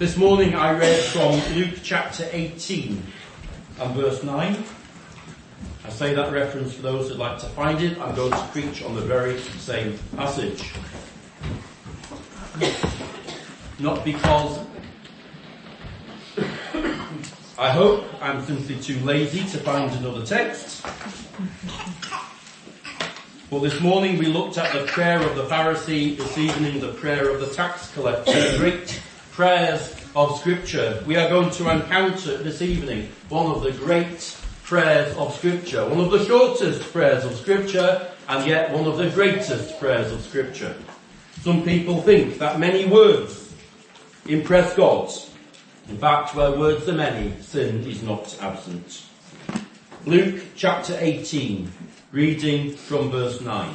This morning I read from Luke chapter 18 and verse 9. I say that reference for those who'd like to find it. I'm going to preach on the very same passage. Not because I hope I'm simply too lazy to find another text. But this morning we looked at the prayer of the Pharisee, this evening the prayer of the tax collector, the great prayers of Scripture. We are going to encounter this evening one of the great prayers of Scripture, one of the shortest prayers of Scripture, and yet one of the greatest prayers of Scripture. Some people think that many words impress God. In fact, where words are many, sin is not absent. Luke chapter 18, reading from verse 9.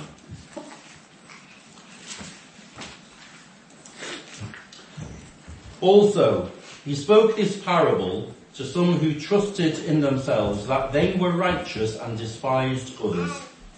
Also, he spoke this parable to some who trusted in themselves that they were righteous and despised others.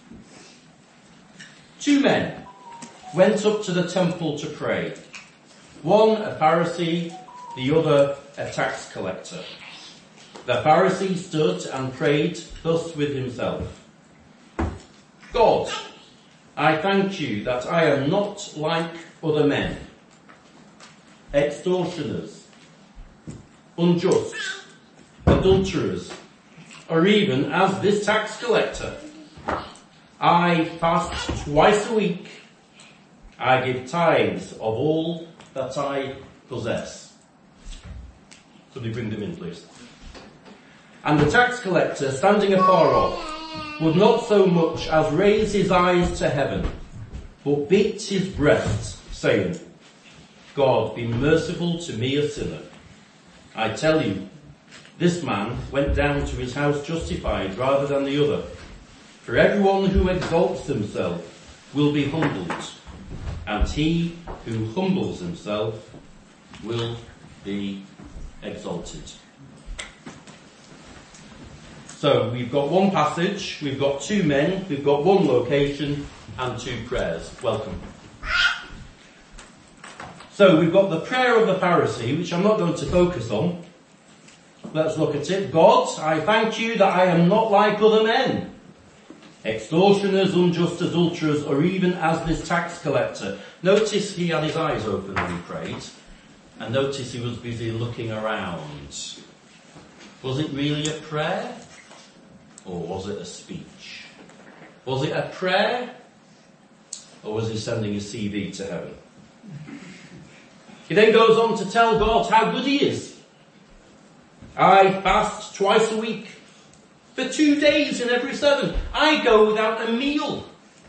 2 men went up to the temple to pray. One a Pharisee, the other a tax collector. The Pharisee stood and prayed thus with himself. God, I thank you that I am not like other men, extortioners, unjust, adulterers, or even as this tax collector. I fast twice a week. I give tithes of all that I possess. Somebody bring them in, please. And the tax collector, standing afar off, would not so much as raise his eyes to heaven, but beat his breast, saying, God, be merciful to me, a sinner. I tell you, this man went down to his house justified rather than the other. For everyone who exalts himself will be humbled, and he who humbles himself will be exalted. So we've got one passage, we've got 2 men, we've got 1 location, and 2 prayers. Welcome. So we've got the prayer of the Pharisee, which I'm not going to focus on. Let's look at it. God, I thank you that I am not like other men, extortioners, unjust, adulterers, or even as this tax collector. Notice he had his eyes open when he prayed, and notice he was busy looking around. Was it really a prayer? Or was it a speech? Was it a prayer? Or was he sending a CV to heaven? He then goes on to tell God how good he is. I fast twice a week. For 2 days in every 7. I go without a meal.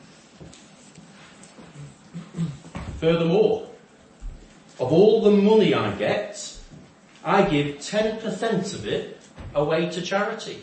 Furthermore, of all the money I get, I give 10% of it away to charity.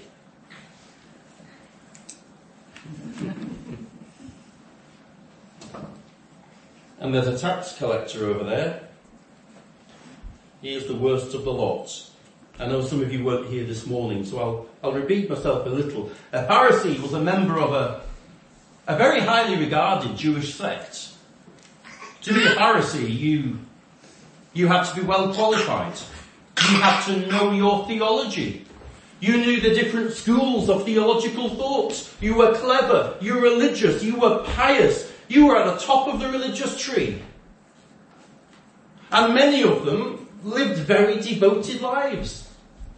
And there's a tax collector over there. He is the worst of the lot. I know some of you weren't here this morning, so I'll repeat myself a little. A Pharisee was a member of a very highly regarded Jewish sect. To be a Pharisee, you had to be well qualified. You had to know your theology. You knew the different schools of theological thought. You were clever. You were religious. You were pious. You were at the top of the religious tree. And many of them lived very devoted lives.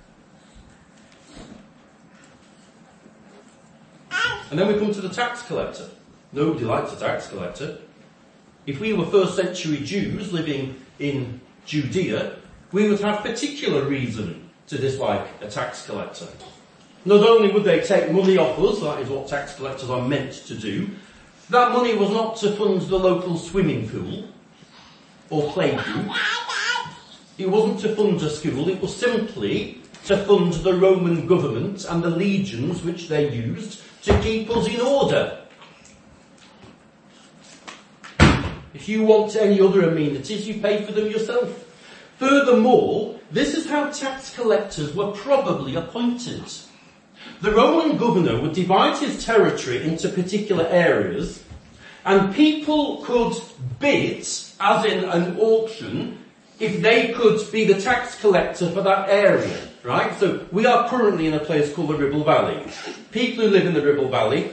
And then we come to the tax collector. Nobody likes a tax collector. If we were 1st century Jews living in Judea, we would have particular reason to dislike a tax collector. Not only would they take money off us, that is what tax collectors are meant to do, that money was not to fund the local swimming pool or play group. It wasn't to fund a school, it was simply to fund the Roman government and the legions which they used to keep us in order. If you want any other amenities, you pay for them yourself. Furthermore, this is how tax collectors were probably appointed. The Roman governor would divide his territory into particular areas, and people could bid, as in an auction, if they could be the tax collector for that area, right? So we are currently in a place called the Ribble Valley. People who live in the Ribble Valley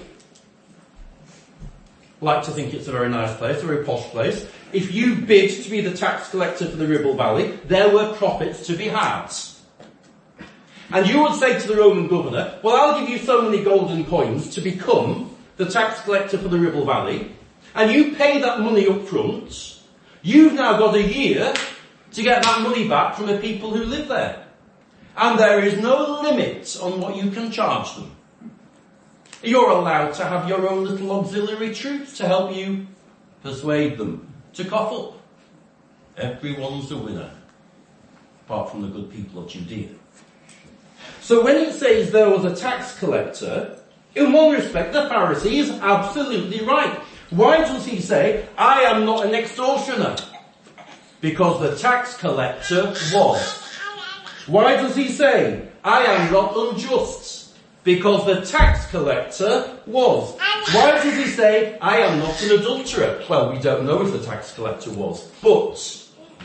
like to think it's a very nice place, a very posh place. If you bid to be the tax collector for the Ribble Valley, there were profits to be had. And you would say to the Roman governor, well, I'll give you so many golden coins to become the tax collector for the Ribble Valley, and you pay that money up front. You've now got a year to get that money back from the people who live there. And there is no limit on what you can charge them. You're allowed to have your own little auxiliary troops to help you persuade them to cough up. Everyone's a winner, apart from the good people of Judea. So when it says there was a tax collector, in one respect the Pharisee is absolutely right. Why does he say, I am not an extortioner? Because the tax collector was. Why does he say, I am not unjust? Because the tax collector was. Why does he say, I am not an adulterer? Well, we don't know if the tax collector was, but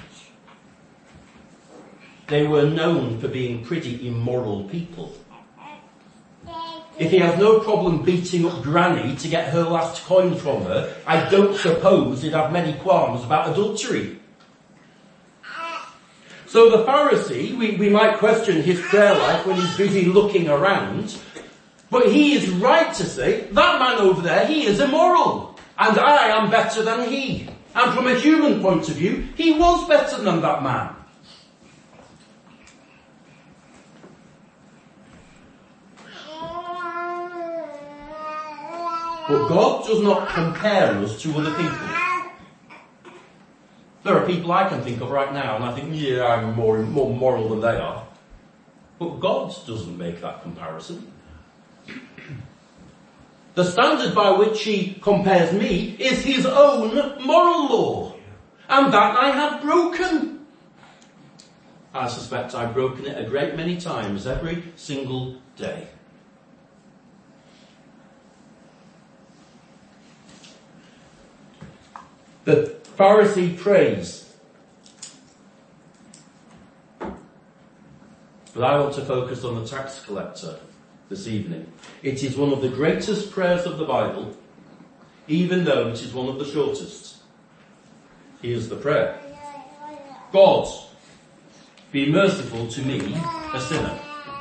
they were known for being pretty immoral people. If he has no problem beating up Granny to get her last coin from her, I don't suppose he'd have many qualms about adultery. So the Pharisee, we might question his prayer life when he's busy looking around, but he is right to say, that man over there, he is immoral, and I am better than he. And from a human point of view, he was better than that man. But God does not compare us to other people. There are people I can think of right now, and I think, yeah, I'm more moral than they are. But God doesn't make that comparison. The standard by which he compares me is his own moral law. And that I have broken. I suspect I've broken it a great many times every single day. The Pharisee prays. But I want to focus on the tax collector this evening. It is one of the greatest prayers of the Bible, even though it is one of the shortest. Here's the prayer. God, be merciful to me, a sinner.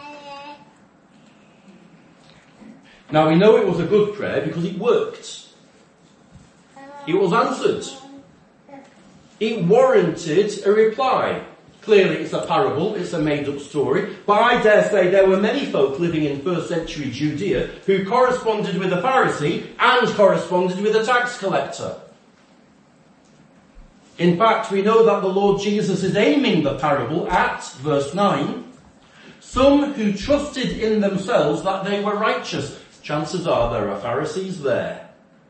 Now we know it was a good prayer because it worked. It was answered. It warranted a reply. Clearly it's a parable, it's a made-up story, but I dare say there were many folk living in first century Judea who corresponded with the Pharisee and corresponded with the tax collector. In fact, we know that the Lord Jesus is aiming the parable at, verse 9, some who trusted in themselves that they were righteous. Chances are there are Pharisees there.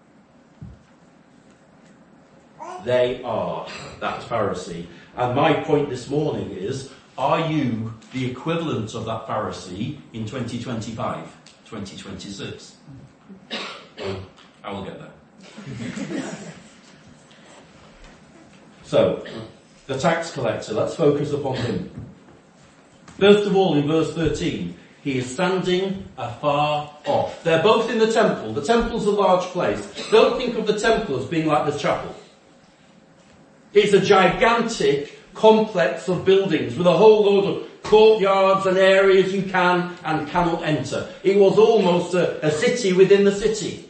They are that Pharisee. And my point this morning is, are you the equivalent of that Pharisee in 2025, 2026? I will get there. So, the tax collector, let's focus upon him. First of all, in verse 13, he is standing afar off. They're both in the temple. The temple's a large place. Don't think of the temple as being like the chapel. It's a gigantic complex of buildings with a whole load of courtyards and areas you can and cannot enter. It was almost a city within the city.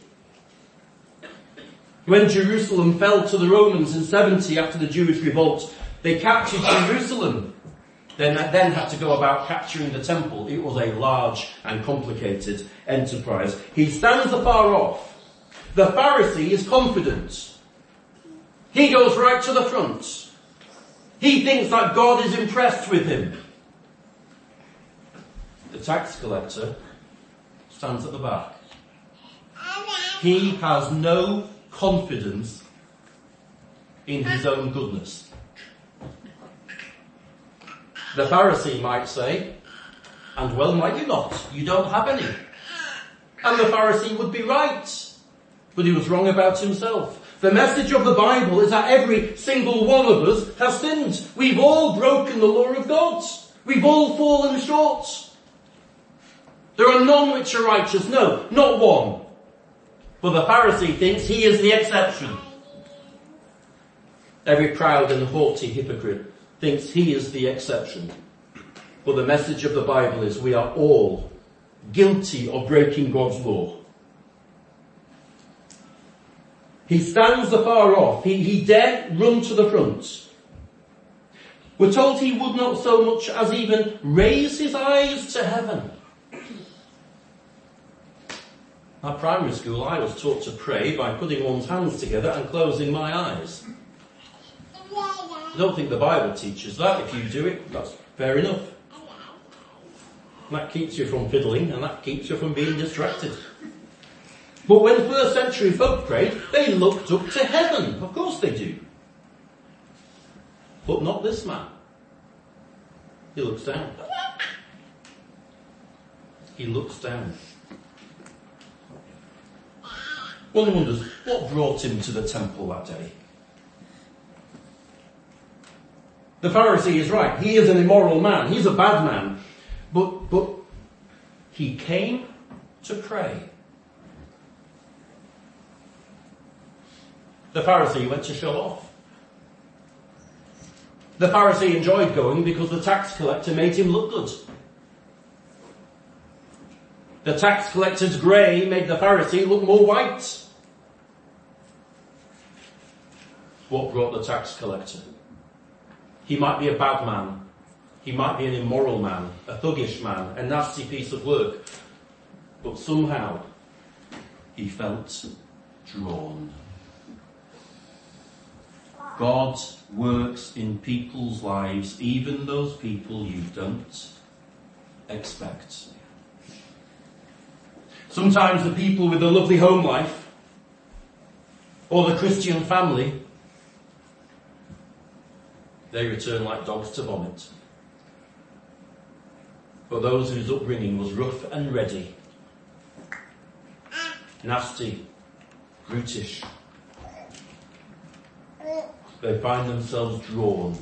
When Jerusalem fell to the Romans in 70 after the Jewish revolt, they captured Jerusalem. Then had to go about capturing the temple. It was a large and complicated enterprise. He stands afar off. The Pharisee is confident. He goes right to the front. He thinks that God is impressed with him. The tax collector stands at the back. He has no confidence in his own goodness. The Pharisee might say, and well might you not, you don't have any. And the Pharisee would be right, but he was wrong about himself. The message of the Bible is that every single one of us has sinned. We've all broken the law of God. We've all fallen short. There are none which are righteous. No, not one. But the Pharisee thinks he is the exception. Every proud and haughty hypocrite thinks he is the exception. But the message of the Bible is we are all guilty of breaking God's law. He stands afar off. He dared run to the front. We're told he would not so much as even raise his eyes to heaven. At primary school, I was taught to pray by putting one's hands together and closing my eyes. I don't think the Bible teaches that. If you do it, that's fair enough. That keeps you from fiddling and that keeps you from being distracted. But when first century folk prayed, they looked up to heaven. Of course they do. But not this man. He looks down. He looks down. One wonders, what brought him to the temple that day? The Pharisee is right. He is an immoral man. He's a bad man. But he came to pray. The Pharisee went to show off. The Pharisee enjoyed going because the tax collector made him look good. The tax collector's grey made the Pharisee look more white. What brought the tax collector? He might be a bad man. He might be an immoral man, a thuggish man, a nasty piece of work. But somehow, he felt drawn. God works in people's lives, even those people you don't expect. Sometimes the people with the lovely home life, or the Christian family, they return like dogs to vomit. For those whose upbringing was rough and ready, nasty, brutish, they find themselves drawn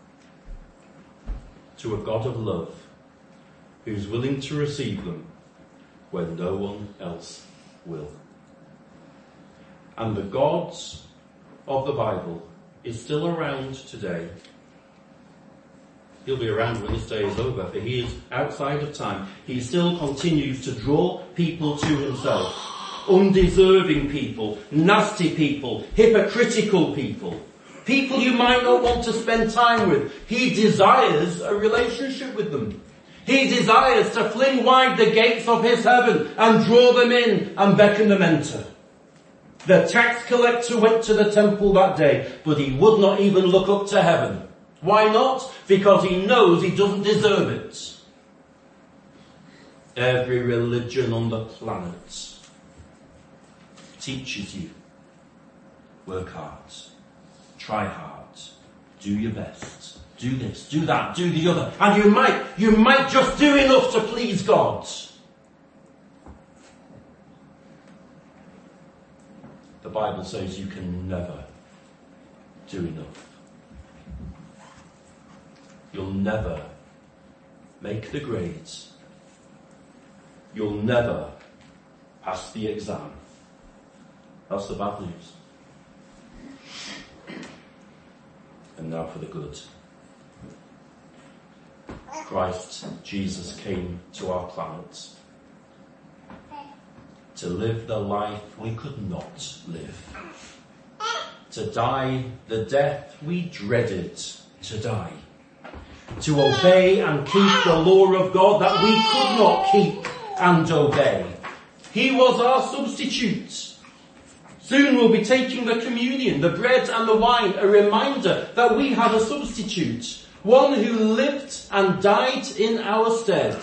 to a God of love who's willing to receive them when no one else will. And the God of the Bible is still around today. He'll be around when this day is over, for he is outside of time. He still continues to draw people to himself. Undeserving people, nasty people, hypocritical people. People you might not want to spend time with. He desires a relationship with them. He desires to fling wide the gates of his heaven and draw them in and beckon them enter. The tax collector went to the temple that day, but he would not even look up to heaven. Why not? Because he knows he doesn't deserve it. Every religion on the planet teaches you, work hard, try hard, do your best, do this, do that, do the other, and you might just do enough to please God. The Bible says you can never do enough. You'll never make the grades. You'll never pass the exam. That's the bad news. And now for the good. Christ Jesus came to our planet to live the life we could not live. To die the death we dreaded to die. To obey and keep the law of God that we could not keep and obey. He was our substitute. Soon we'll be taking the communion, the bread and the wine, a reminder that we have a substitute. One who lived and died in our stead.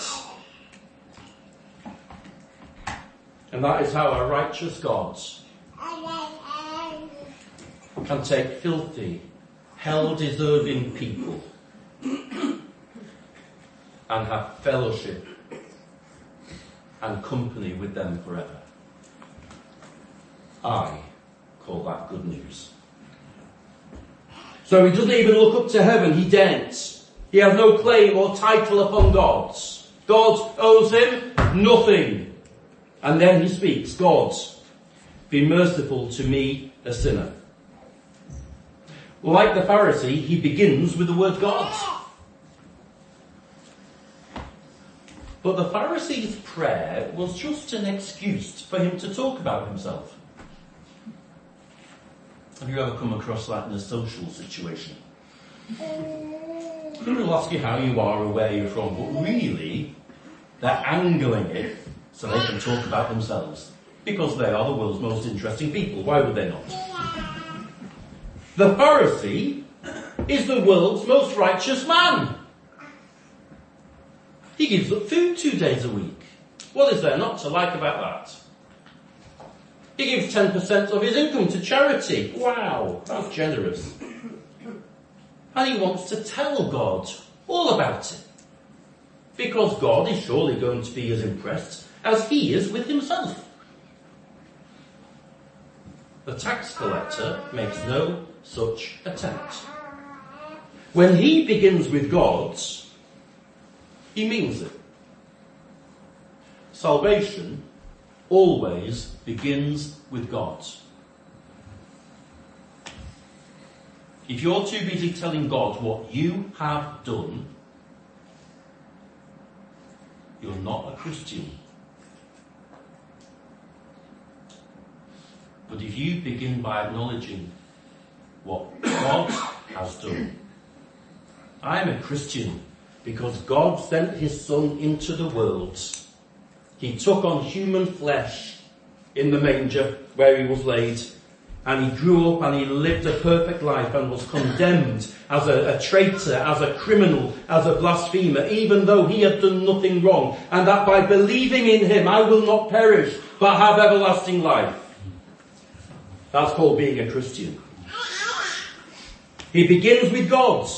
And that is how a righteous God can take filthy, hell-deserving people and have fellowship and company with them forever. I call that good news. So he doesn't even look up to heaven, he daren't. He has no claim or title upon God. God owes him nothing. And then he speaks, God, be merciful to me, a sinner. Like the Pharisee, he begins with the word God. But the Pharisee's prayer was just an excuse for him to talk about himself. Have you ever come across that in a social situation? People will ask you how you are or where you're from, but really, they're angling it so they can talk about themselves. Because they are the world's most interesting people. Why would they not? The Pharisee is the world's most righteous man. He gives up food 2 days a week. What is there not to like about that? He gives 10% of his income to charity. Wow, that's generous. And he wants to tell God all about it. Because God is surely going to be as impressed as he is with himself. The tax collector makes no such attempt. When he begins with God, he means it. Salvation always begins with God. If you're too busy telling God what you have done, you're not a Christian. But if you begin by acknowledging what God has done, I'm a Christian because God sent his Son into the world. He took on human flesh in the manger where he was laid, and he grew up and he lived a perfect life and was condemned as a traitor, as a criminal, as a blasphemer, even though he had done nothing wrong, and that by believing in him I will not perish but have everlasting life. That's called being a Christian. He begins with God.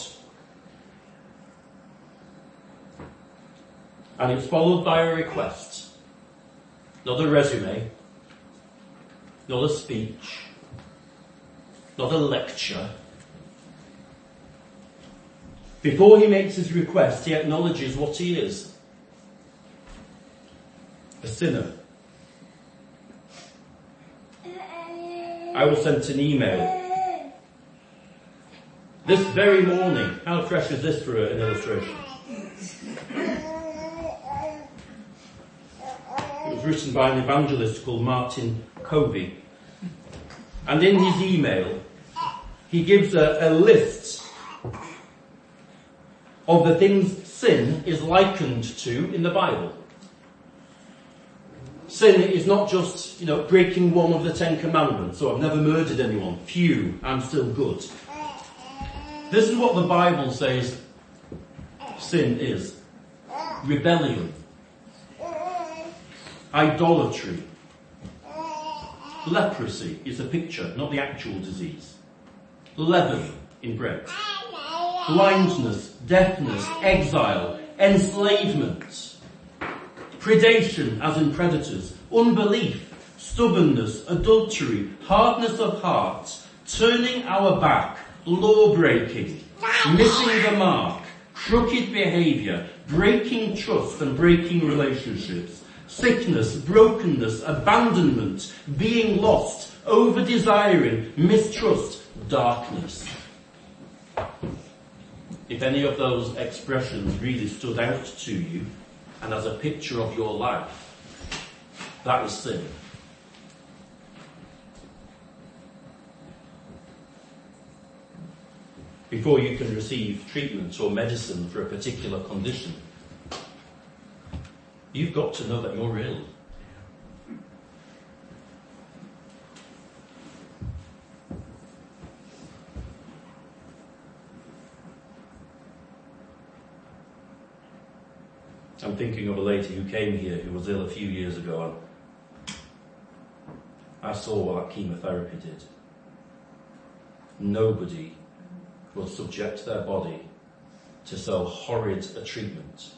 And it's followed by a request. Not a resume. Not a speech. Not a lecture. Before he makes his request, he acknowledges what he is. A sinner. I was sent an email this very morning. How fresh is this for an illustration? It was written by an evangelist called Martin Covey. And in his email, he gives a list of the things sin is likened to in the Bible. Sin is not just, breaking one of the 10 Commandments. So I've never murdered anyone. Phew, I'm still good. This is what the Bible says sin is. Rebellion. Idolatry. Leprosy is a picture, not the actual disease. Leaven in bread. Blindness, deafness, exile, enslavement. Predation, as in predators, unbelief, stubbornness, adultery, hardness of heart, turning our back, law-breaking, missing the mark, crooked behaviour, breaking trust and breaking relationships, sickness, brokenness, abandonment, being lost, over-desiring, mistrust, darkness. If any of those expressions really stood out to you, and as a picture of your life, that is sin. Before you can receive treatment or medicine for a particular condition, you've got to know that you're ill. I'm thinking of a lady who came here who was ill a few years ago, and I saw what that chemotherapy did. Nobody will subject their body to so horrid a treatment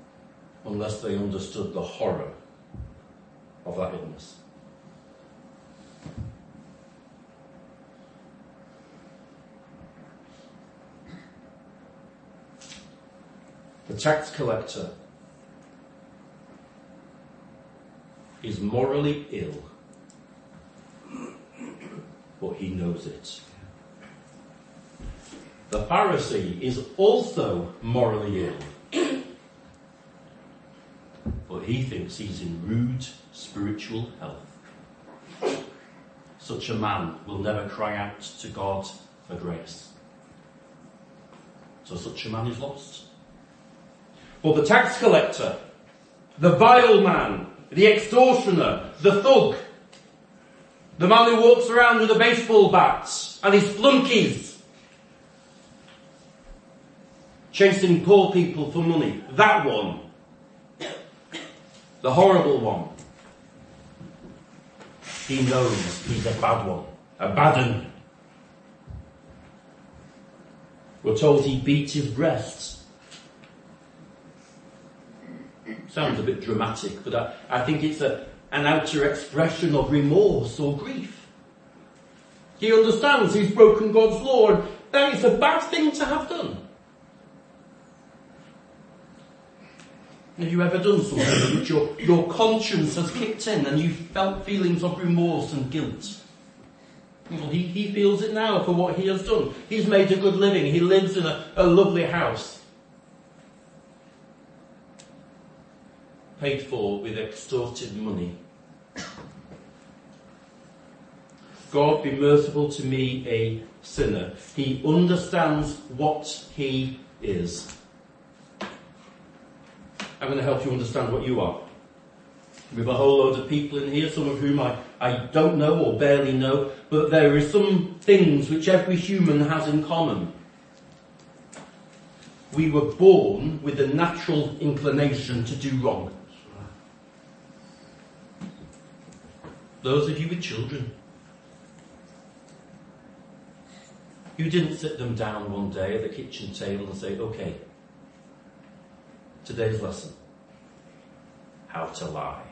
unless they understood the horror of that illness. The tax collector is morally ill, but he knows it. The Pharisee is also morally ill, but he thinks he's in rude spiritual health. Such a man will never cry out to God for grace. So such a man is lost. But the tax collector, the vile man, the extortioner, the thug, the man who walks around with a baseball bat and his flunkies, chasing poor people for money, that one, the horrible one, he knows he's a bad one, a bad un. We're told he beat his breast. Sounds a bit dramatic, but I think it's an outer expression of remorse or grief. He understands he's broken God's law, and that is a bad thing to have done. Have you ever done something which your conscience has kicked in and you've felt feelings of remorse and guilt? Well, he feels it now for what he has done. He's made a good living. He lives in a lovely house, paid for with extorted money. God be merciful to me, a sinner. He understands what he is. I'm going to help you understand what you are. We have a whole load of people in here, some of whom I don't know or barely know, but there are some things which every human has in common. We were born with a natural inclination to do wrong. Those of you with children, you didn't sit them down one day at the kitchen table and say, okay, today's lesson, how to lie,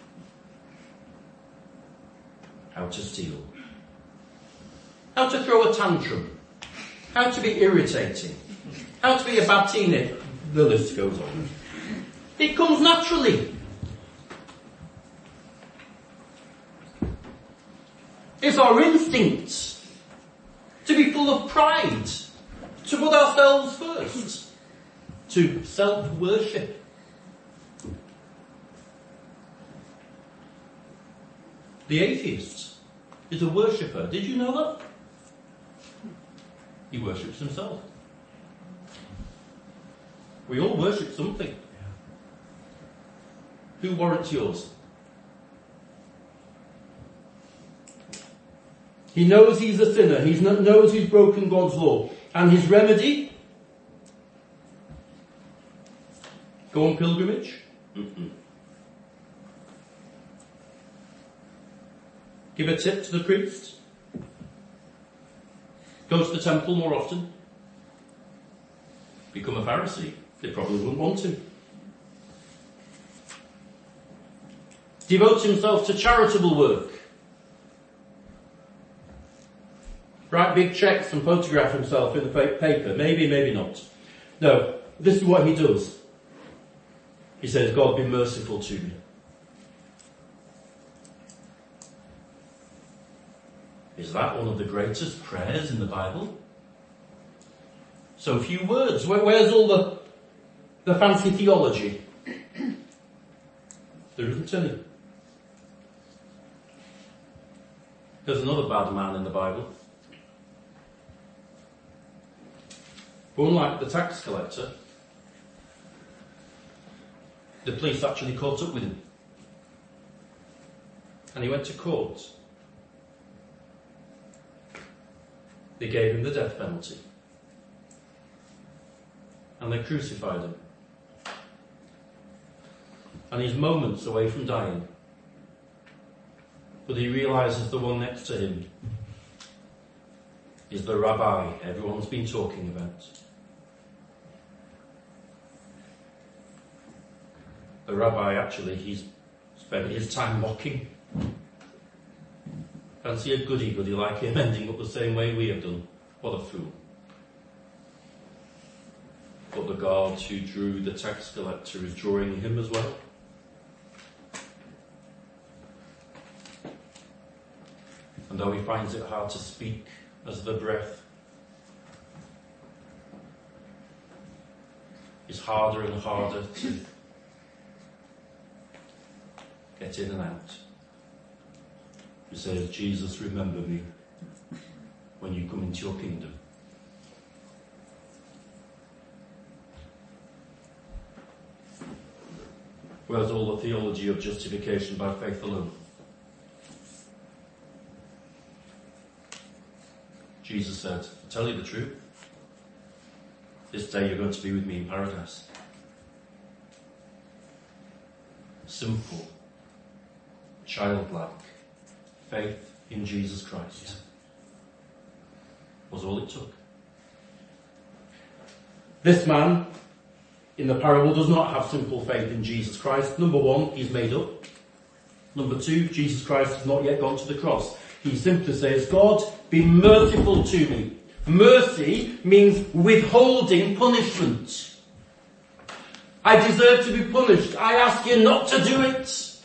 how to steal, how to throw a tantrum, how to be irritating, how to be a bad teenager. The list goes on. It comes naturally. It's our instinct to be full of pride, to put ourselves first, to self-worship. The atheist is a worshipper. Did you know that? He worships himself. We all worship something. Who warrants yours? He knows he's a sinner. He knows he's broken God's law. And his remedy? Go on pilgrimage? Give a tip to the priest? Go to the temple more often? Become a Pharisee? They probably wouldn't want to. Devote himself to charitable work? Write big cheques and photograph himself in the paper? Maybe, maybe not. No, this is what he does. He says, God be merciful to me. Is that one of the greatest prayers in the Bible? So few words. Where's all the fancy theology? There isn't any. There's another bad man in the Bible. But unlike the tax collector, the police actually caught up with him. And he went to court. They gave him the death penalty. And they crucified him. And he's moments away from dying. But he realizes the one next to him is the rabbi everyone's been talking about. The rabbi, actually, he's spent his time mocking. Fancy a goody-goody like him ending up the same way we have done. What a fool. But but the God who drew the tax collector is drawing him as well. And though he finds it hard to speak as the breath is harder and harder to get in and out, he says, Jesus, remember me when you come into your kingdom. Where's all the theology of justification by faith alone? Jesus said, to tell you the truth, this day you're going to be with me in paradise. Simple, childlike faith in Jesus Christ was all it took. This man in the parable does not have simple faith in Jesus Christ. Number one, he's made up. Number two, Jesus Christ has not yet gone to the cross. He simply says, God, be merciful to me. Mercy means withholding punishment. I deserve to be punished. I ask you not to do it.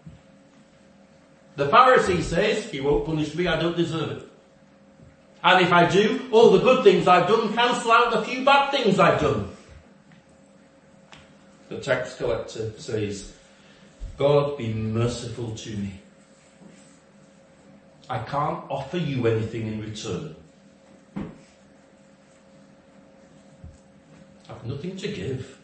The Pharisee says, he won't punish me, I don't deserve it. And if I do, all the good things I've done cancel out the few bad things I've done. The tax collector says, God, be merciful to me. I can't offer you anything in return. I've nothing to give.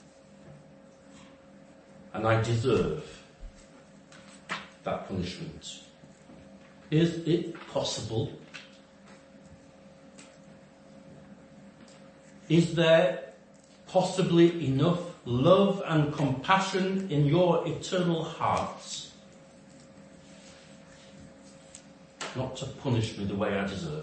And I deserve that punishment. Is it possible? Is there possibly enough love and compassion in your eternal hearts not to punish me the way I deserve?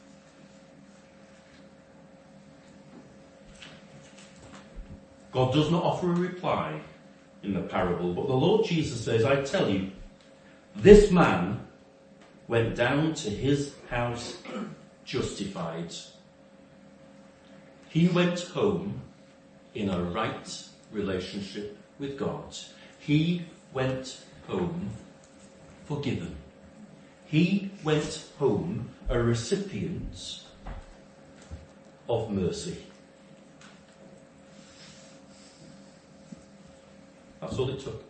God does not offer a reply in the parable, but the Lord Jesus says, I tell you, this man went down to his house justified. He went home in a right relationship with God. He went home forgiven. He went home a recipient of mercy. That's all it took.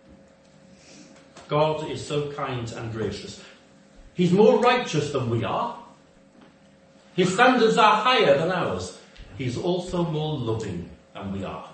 God is so kind and gracious. He's more righteous than we are. His standards are higher than ours. He's also more loving than we are.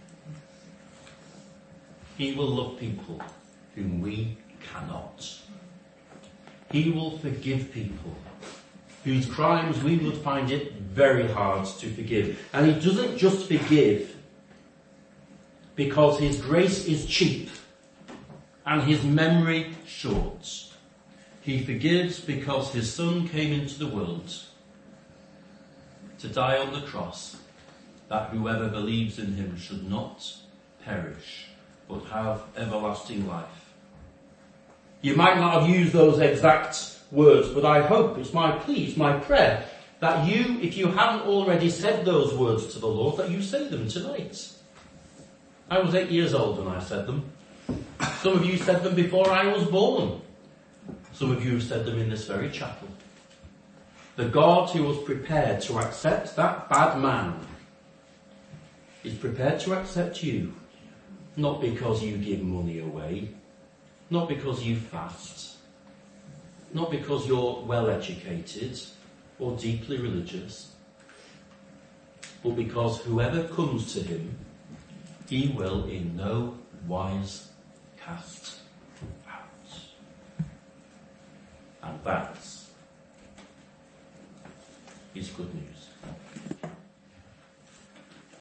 He will love people whom we cannot. He will forgive people whose crimes we would find it very hard to forgive. And he doesn't just forgive because his grace is cheap and his memory short. He forgives because his Son came into the world to die on the cross, that whoever believes in him should not perish, but have everlasting life. You might not have used those exact words, but I hope, it's my plea, it's my prayer, that you, if you haven't already said those words to the Lord, that you say them tonight. I was 8 years old when I said them. Some of you said them before I was born. Some of you have said them in this very chapel. The God who was prepared to accept that bad man is prepared to accept you, not because you give money away, not because you fast, not because you're well educated or deeply religious, but because whoever comes to him, he will in no wise cast out. And that is good news.